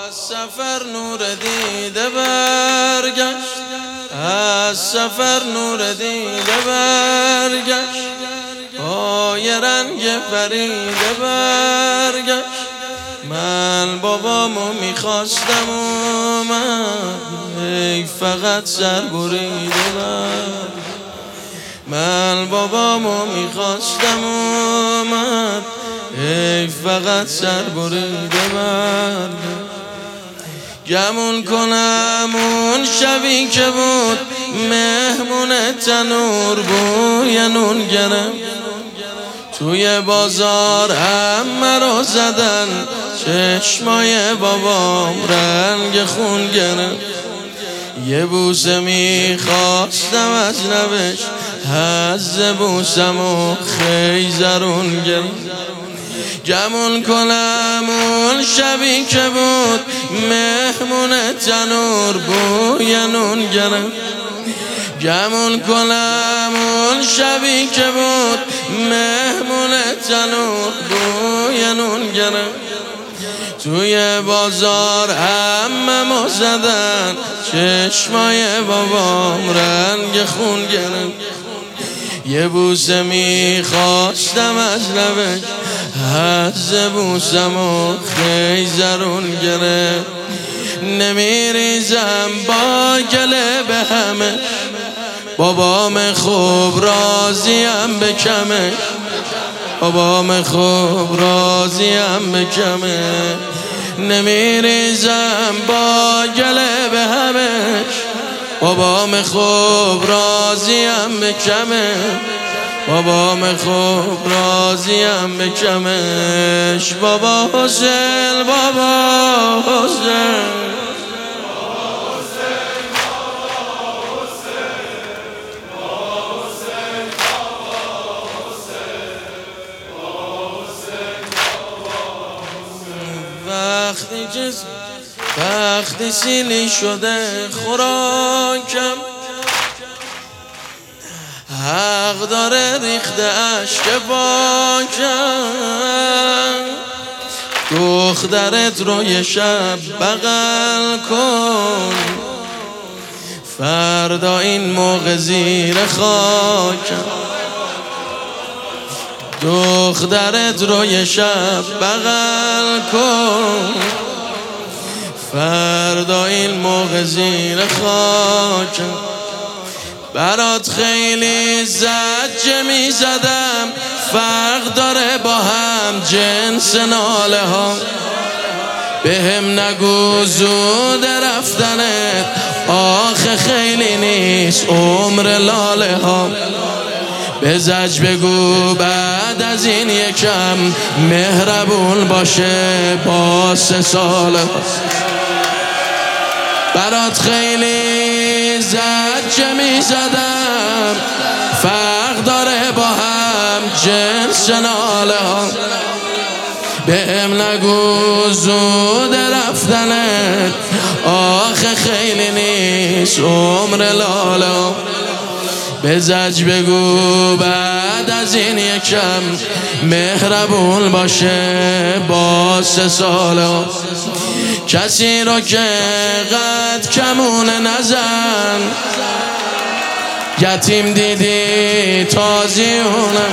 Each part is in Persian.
از سفر نور دیده برگشت، از سفر نور دیده برگشت، با یه رنگ پریده برگشت. من بابامو میخواستم اومد، ای فقط سر بریده برگشت. من بابامو میخواستم اومد، ای فقط سر بریده برگشت. گمون کنم اون شبی که بود مهمون تنور بوی نون گرم، توی بازار همه رو زدن، چشمای بابام رنگ خون گرم. یه بوسه میخواستم از لبش، حز بوسم و خیزرون گرم. گمون کنم اون شبی که بود مهمون تنور بوی نون گرم، گمون کنم اون شبی که بود مهمون تنور بوی نون گرم. توی بازار همه ما زدن، چشمای بابام رنگ خون گرم. یه بوسه میخواستم از لبش، حز بوسم و خیزرون گرفت. نمیریزم با گله به همه، بابام خوب راضیم به کمه، بابام خوب راضیم به کمه. نمیریزم با گله به همش، بابام خوب راضیم به کمه، بابام خوب راضیم به کمش. بابا حسین، بابا حسین، وقتی سیلی شده خوراکم، حق داره ریخته اشک پاکم. دخترت رو یه شب بغل کن، فردا این موقع زیر خاکم. دخترت رو یه شب بغل کن، فردا این موقع زیر خاکم. برات خیلی زجه می زدم، فرق داره با هم جنس ناله ها. بهم نگو زود رفتنت، آخه خیلی نیست عمر لاله ها. به زج بگو بعد از این یکم مهربون باشه با 3 ساله ها. برات خیلی زجه می زدم، فرق داره با هم جنس ناله ها. بهم نگو زود رفتنت، آخه خیلی نیست عمر لاله ها. به زج بگو بعد از این یکم مهربون باشه با 3 ساله ها. کسی رو که قد کمون نزن، یتیم دیدی تازیونه.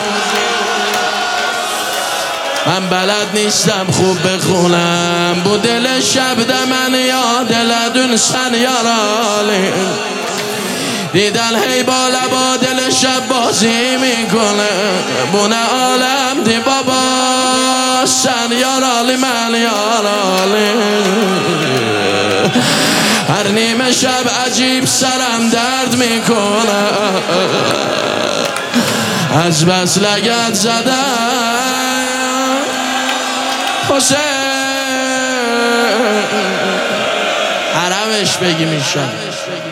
من بلد نیستم خوب بخونم، بو دل شب دمن یا دل دونسن یارالی. دیدن هی بالا با دل شب بازی میکنه، بونه عالم دی بابا سن یارالی من یارالی. هر نیمه شب عجیب سرم درد میکنه، از بس لگد زدم حسین. حرمش بگی میشن